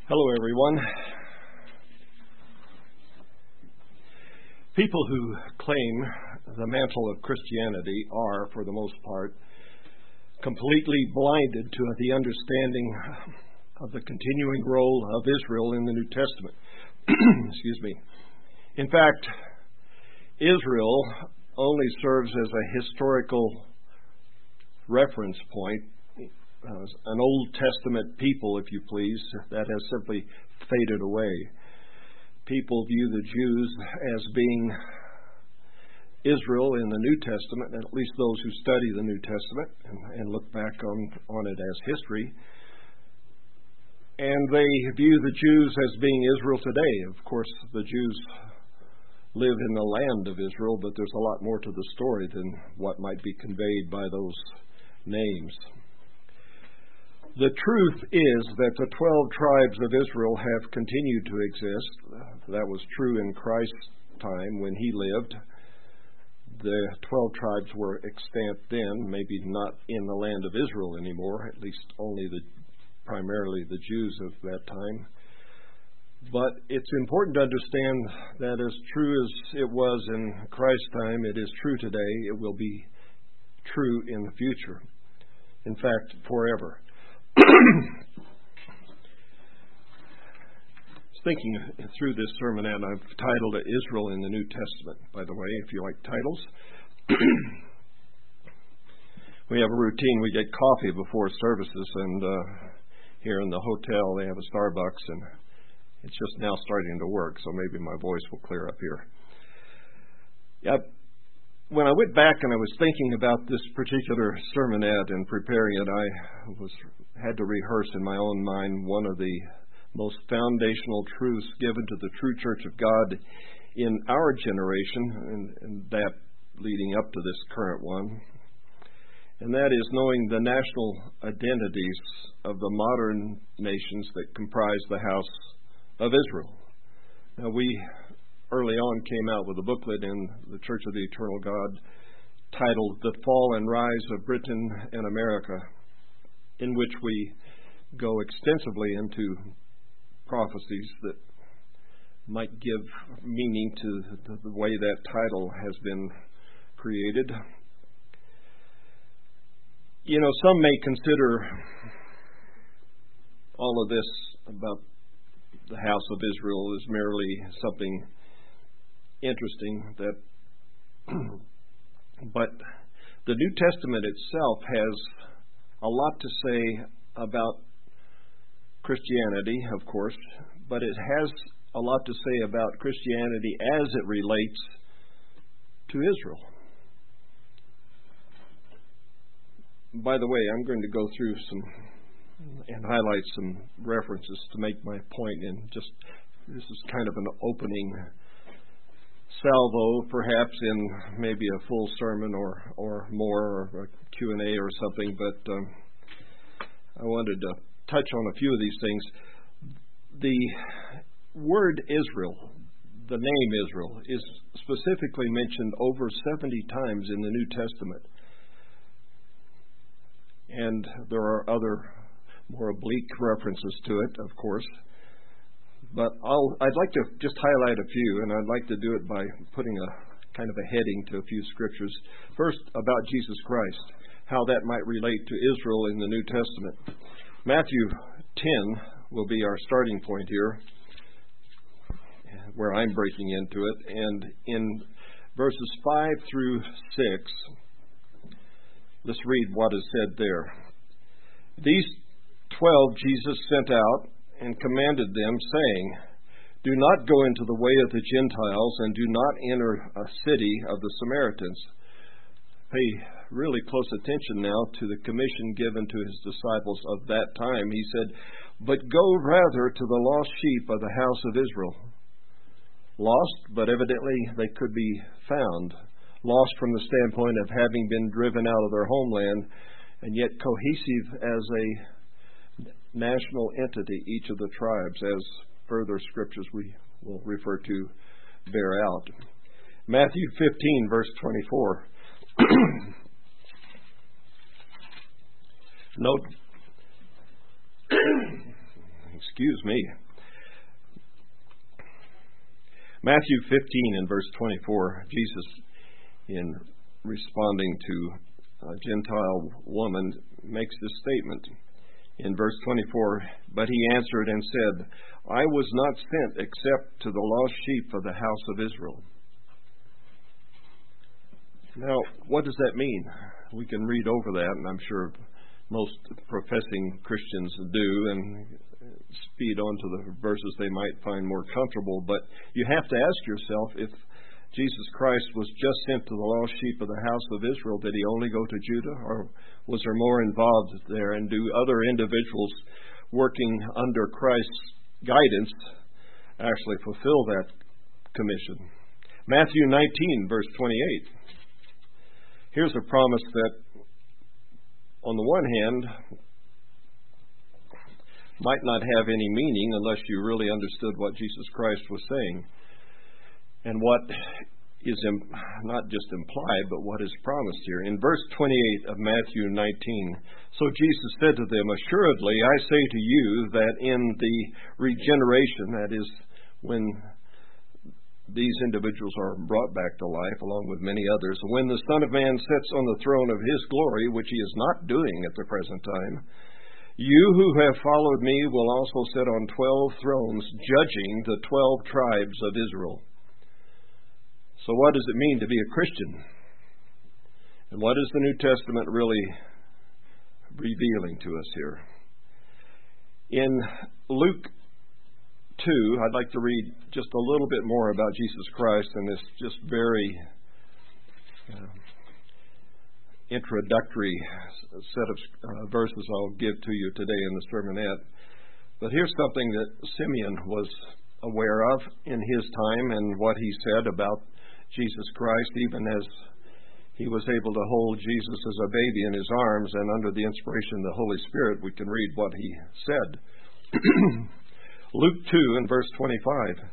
Hello, everyone. People who claim the mantle of Christianity are, for the most part, completely blinded to the understanding of the continuing role of Israel in the New Testament. Excuse me. In fact, Israel only serves as a historical reference point, an Old Testament people, if you please, that has simply faded away. People view the Jews as being Israel in the New Testament, at least those who study the New Testament and look back on it as history. And they view the Jews as being Israel today. Of course, the Jews live in the land of Israel, but there's a lot more to the story than what might be conveyed by those names. The truth is that the 12 tribes of Israel have continued to exist. That was true in Christ's time when he lived. The 12 tribes were extant then, maybe not in the land of Israel anymore, at least only primarily the Jews of that time. But it's important to understand that as true as it was in Christ's time, it is true today. It will be true in the future. In fact, forever. Thinking through this sermon, and I've titled it Israel in the New Testament, by the way, if you like titles. We have a routine. We get coffee before services, and here in the hotel they have a Starbucks, and it's just now starting to work, so maybe my voice will clear up here. When I went back and I was thinking about this particular sermonette and preparing it, I had to rehearse in my own mind one of the most foundational truths given to the true Church of God in our generation, and that leading up to this current one. And that is knowing the national identities of the modern nations that comprise the house of Israel. Now, we early on came out with a booklet in the Church of the Eternal God titled The Fall and Rise of Britain and America, in which we go extensively into prophecies that might give meaning to the way that title has been created. You know, some may consider all of this about the house of Israel as merely something interesting, but the New Testament itself has a lot to say about Christianity, of course, but it has a lot to say about Christianity as it relates to Israel. By the way, I'm going to go through and highlight some references to make my point, and just this is kind of an opening salvo, perhaps in maybe a full sermon or more, or a Q&A or something, but I wanted to touch on a few of these things. The word Israel, the name Israel, is specifically mentioned over 70 times in the New Testament. And there are other more oblique references to it, of course. But I'd like to just highlight a few, and I'd like to do it by putting a kind of a heading to a few scriptures. First, about Jesus Christ, how that might relate to Israel in the New Testament. Matthew 10 will be our starting point here, where I'm breaking into it. And in verses 5 through 6, let's read what is said there. These 12 Jesus sent out and commanded them, saying, Do not go into the way of the Gentiles, and do not enter a city of the Samaritans. Pay really close attention now to the commission given to his disciples of that time. He said, But go rather to the lost sheep of the house of Israel. Lost, but evidently they could be found. Lost from the standpoint of having been driven out of their homeland, and yet cohesive as a national entity, each of the tribes, as further scriptures we will refer to bear out. Matthew 15, verse 24. Note Excuse me. Matthew 15 and verse 24, Jesus, in responding to a Gentile woman, makes this statement. In verse 24, but he answered and said, I was not sent except to the lost sheep of the house of Israel. Now, what does that mean? We can read over that, and I'm sure most professing Christians do, and speed on to the verses they might find more comfortable. But you have to ask yourself, if Jesus Christ was just sent to the lost sheep of the house of Israel, did he only go to Judah, or was there more involved there? And do other individuals working under Christ's guidance actually fulfill that commission? Matthew 19, verse 28. Here's a promise that, on the one hand, might not have any meaning unless you really understood what Jesus Christ was saying, and what is not just implied, but what is promised here. In verse 28 of Matthew 19, so Jesus said to them, assuredly, I say to you that in the regeneration, that is, when these individuals are brought back to life, along with many others, when the Son of Man sits on the throne of his glory, which he is not doing at the present time, you who have followed me will also sit on 12 thrones, judging the 12 tribes of Israel. So what does it mean to be a Christian? And what is the New Testament really revealing to us here? In Luke 2, I'd like to read just a little bit more about Jesus Christ in this just very introductory set of verses I'll give to you today in the sermonette. But here's something that Simeon was aware of in his time, and what he said about Jesus Christ, even as he was able to hold Jesus as a baby in his arms, and under the inspiration of the Holy Spirit, we can read what he said. Luke 2 and verse 25.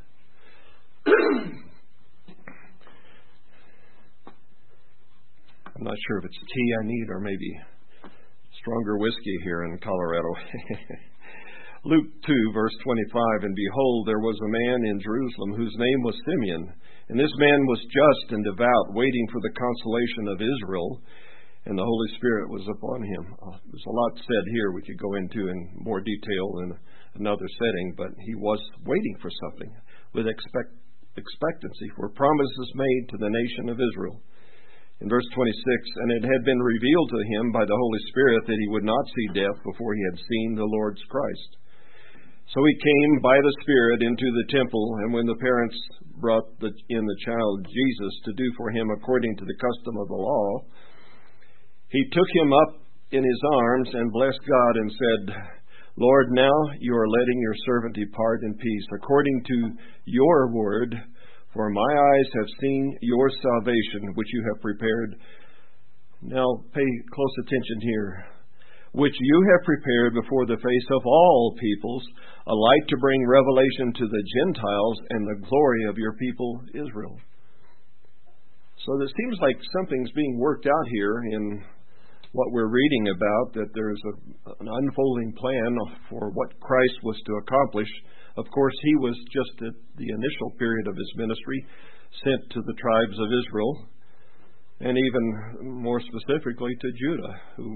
I'm not sure if it's tea I need or maybe stronger whiskey here in Colorado. Luke 2, verse 25, and behold, there was a man in Jerusalem whose name was Simeon, and this man was just and devout, waiting for the consolation of Israel, and the Holy Spirit was upon him. There's a lot said here we could go into in more detail in another setting, but he was waiting for something with expectancy for promises made to the nation of Israel. In verse 26, and it had been revealed to him by the Holy Spirit that he would not see death before he had seen the Lord's Christ. So he came by the Spirit into the temple, and when the parents brought in the child Jesus to do for him according to the custom of the law, he took him up in his arms and blessed God and said, Lord, now you are letting your servant depart in peace, according to your word, for my eyes have seen your salvation, which you have prepared. Now pay close attention here. Which you have prepared before the face of all peoples, a light to bring revelation to the Gentiles and the glory of your people Israel. So it seems like something's being worked out here in what we're reading about, that there's an unfolding plan for what Christ was to accomplish. Of course, he was just at the initial period of his ministry sent to the tribes of Israel, and even more specifically to Judah, who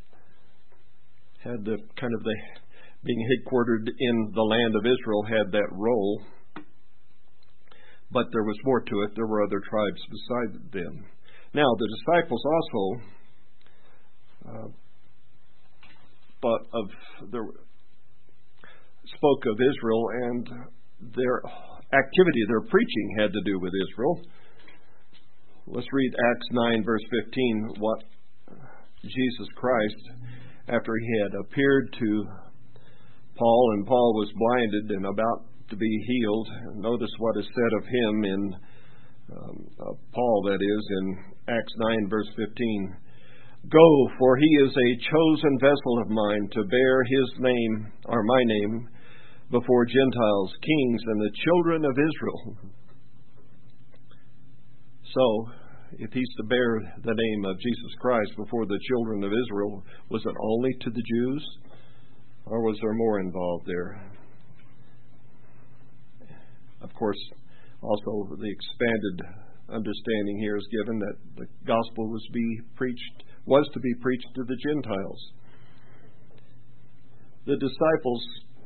had being headquartered in the land of Israel, had that role. But there was more to it. There were other tribes beside them. Now, the disciples also spoke of Israel, and their activity, their preaching had to do with Israel. Let's read Acts 9, verse 15, what Jesus Christ, after he had appeared to Paul, and Paul was blinded and about to be healed. Notice what is said of him in Paul, that is, in Acts 9, verse 15. Go, for he is a chosen vessel of mine to bear his name, or my name, before Gentiles, kings, and the children of Israel. So, if he's to bear the name of Jesus Christ before the children of Israel, was it only to the Jews, or was there more involved there? Of course, also the expanded understanding here is given that the gospel was to be preached to the Gentiles. The disciples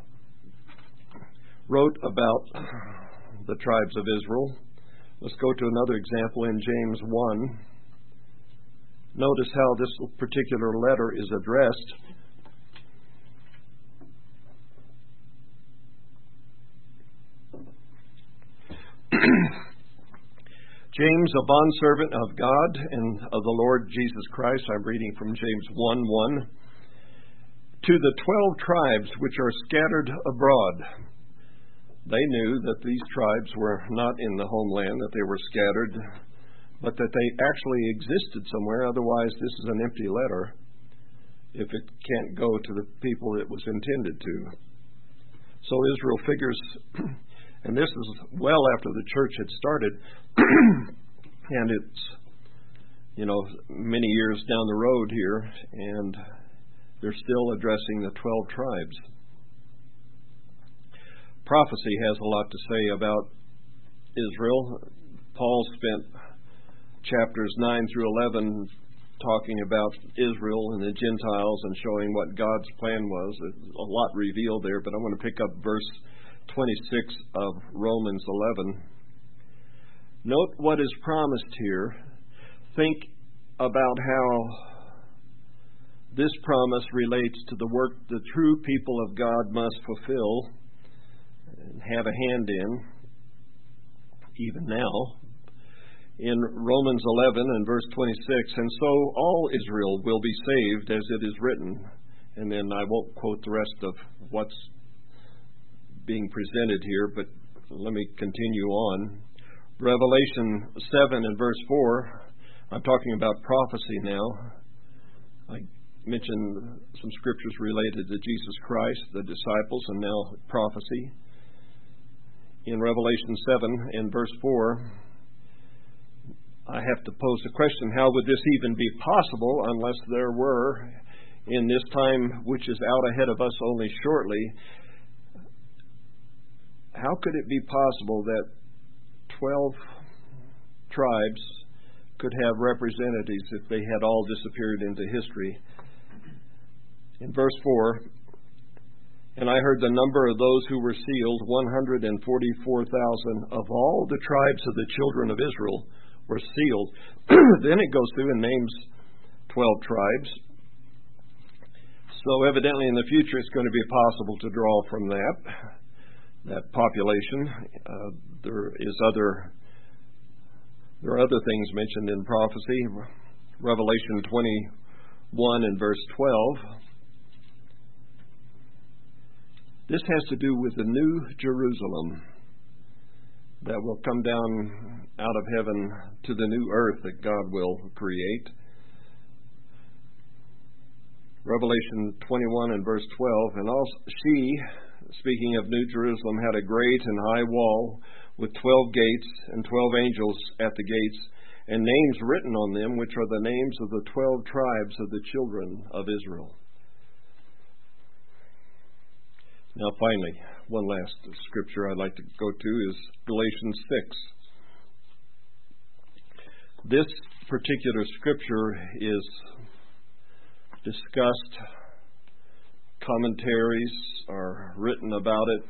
wrote about the tribes of Israel. Let's go to another example in James 1. Notice how this particular letter is addressed. James, a bondservant of God and of the Lord Jesus Christ, I'm reading from James 1:1, to the 12 tribes which are scattered abroad. They knew that these tribes were not in the homeland, that they were scattered, but that they actually existed somewhere. Otherwise, this is an empty letter if it can't go to the people it was intended to. So Israel figures, and this is well after the church had started, and it's, many years down the road here, and they're still addressing the 12 tribes. Prophecy has a lot to say about Israel. Paul spent chapters 9 through 11 talking about Israel and the Gentiles and showing what God's plan was. There's a lot revealed there, but I want to pick up verse 26 of Romans 11. Note what is promised here. Think about how this promise relates to the work the true people of God must fulfill and have a hand in, even now. In Romans 11 and verse 26, and so all Israel will be saved, as it is written. And then I won't quote the rest of what's being presented here, but let me continue on. Revelation 7 and verse 4, I'm talking about prophecy now. I mentioned some scriptures related to Jesus Christ, the disciples, and now prophecy. In Revelation 7 and verse 4, I have to pose the question, how would this even be possible unless there were, in this time which is out ahead of us only shortly, how could it be possible that 12 tribes could have representatives if they had all disappeared into history? In verse 4, and I heard the number of those who were sealed, 144,000 of all the tribes of the children of Israel were sealed. Then it goes through and names 12 tribes. So evidently in the future it's going to be possible to draw from that population. There are other things mentioned in prophecy. Revelation 21 and verse 12. This has to do with the new Jerusalem that will come down out of heaven to the new earth that God will create. Revelation 21 and verse 12, and also she, speaking of New Jerusalem, had a great and high wall with 12 gates and 12 angels at the gates, and names written on them, which are the names of the 12 tribes of the children of Israel. Now finally, one last scripture I'd like to go to is Galatians 6. This particular scripture is discussed. Commentaries are written about it.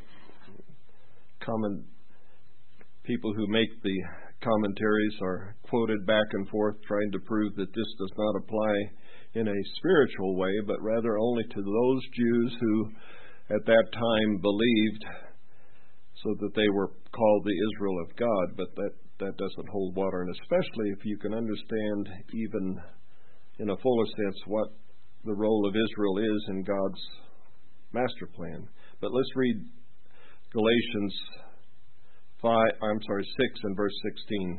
People who make the commentaries are quoted back and forth trying to prove that this does not apply in a spiritual way, but rather only to those Jews who at that time believed, so that they were called the Israel of God. But that doesn't hold water, and especially if you can understand even in a fuller sense what the role of Israel is in God's master plan. But let's read Galatians 6 and verse 16.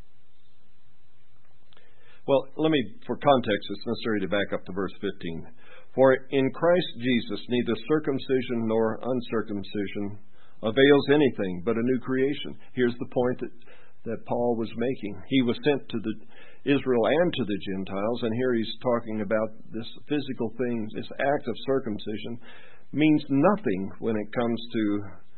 Well, for context, it's necessary to back up to verse 15. For in Christ Jesus neither circumcision nor uncircumcision avails anything but a new creation. Here's the point that Paul was making. He was sent to Israel and to the Gentiles, and here he's talking about this physical thing, this act of circumcision means nothing when it comes to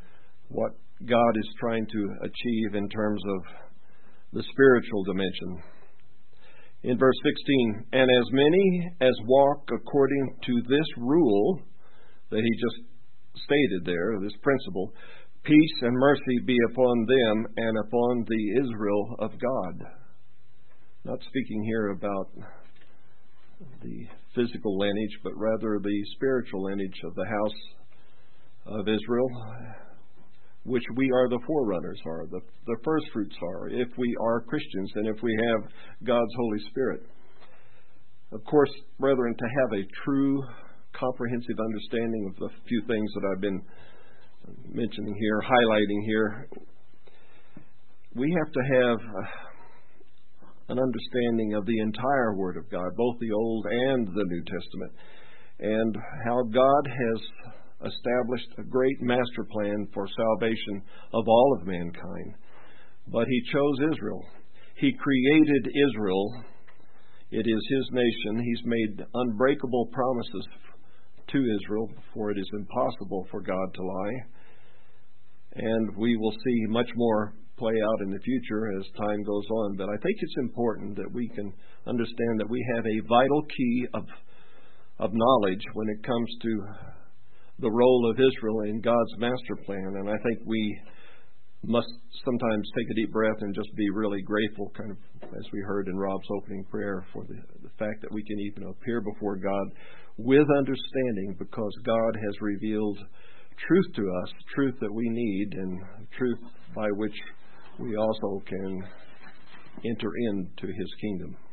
what God is trying to achieve in terms of the spiritual dimension. In verse 16, and as many as walk according to this rule that he just stated there, this principle, peace and mercy be upon them and upon the Israel of God. Not speaking here about the physical lineage, but rather the spiritual lineage of the house of Israel, which we are the forerunners, are the first fruits are, if we are Christians and if we have God's Holy Spirit. Of course, brethren, to have a true, comprehensive understanding of the few things that I've been mentioning here, highlighting here, we have to have an understanding of the entire Word of God, both the Old and the New Testament, and how God has established a great master plan for salvation of all of mankind. But He chose Israel. He created Israel. It is His nation. He's made unbreakable promises to Israel, for it is impossible for God to lie. And we will see much more play out in the future as time goes on. But I think it's important that we can understand that we have a vital key of knowledge when it comes to the role of Israel in God's master plan. And I think we must sometimes take a deep breath and just be really grateful, kind of as we heard in Rob's opening prayer, for the fact that we can even appear before God with understanding, because God has revealed truth to us, truth that we need, and truth by which we also can enter into His kingdom.